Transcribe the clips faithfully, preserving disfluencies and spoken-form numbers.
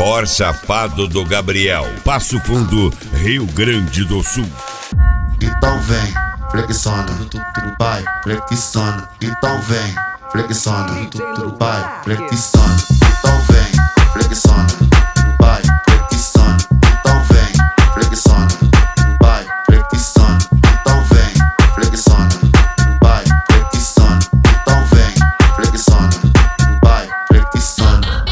Cor Safado do Gabriel, Passo Fundo, Rio Grande do Sul. Então vem, flexiona, vai, flexiona. Então vem, flexiona, vai, flexiona. Então vem, flexiona, vai, flexiona. Então vem, flexiona, vai, flexiona. Então vem, flexiona, vai, flexiona. Então vem, flexiona, vai, flexiona.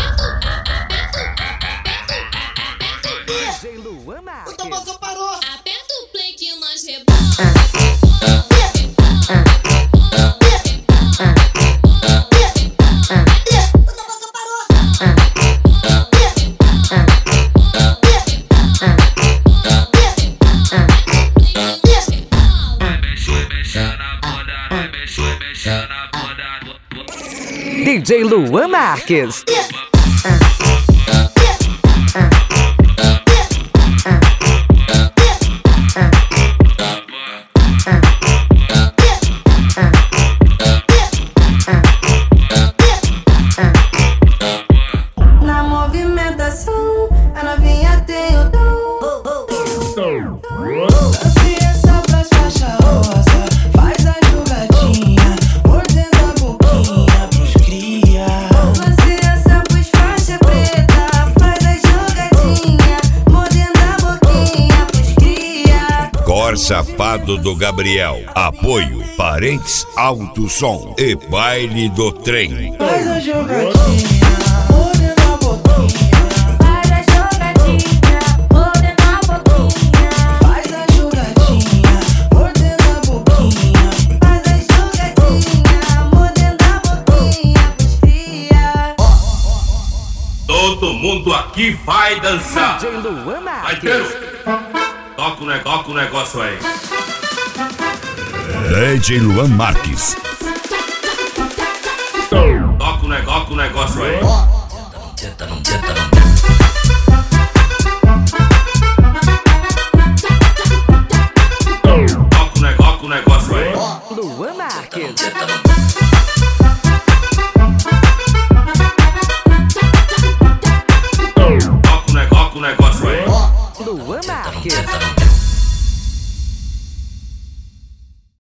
O tambor parou. Aperta o play que nós rebola. D J Luan Marques. Na movimentação, a novinha tem o dom. Dance essa pras faixa rosa, faz a jogadinha, mordendo a boquinha pros cria. Dance essa pras faixa preta, faz a jogadinha, mordendo a boquinha pros cria. Cor Safado do Gabriel, apoio Parentes Alto Som e Baile do Trem. Faz a jogadinha, mordendo a boquinha. Faz a jogadinha, mordendo a boquinha. Faz a jogadinha, mordendo a boquinha. Faz a jogadinha, mordendo a boquinha pros cria. Todo mundo aqui vai dançar. D J Luan Vai, Marques. Pedro. Toca o negócio, toca o negócio aí. D J Luan Marques. Toca o negócio, toca o negócio aí. Senta, não senta, não